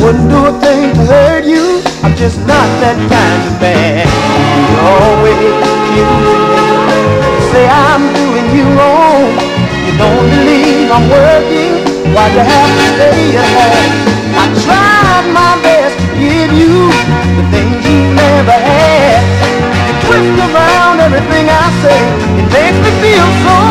Wouldn't do a thing to hurt you. I'm just not that kind of man. You're always accusing me. You say I'm doing you wrong. You don't believe I'm working while you have to stay at home. I tried my best to give you the things you never had. You twist around everything I say. It makes me feel so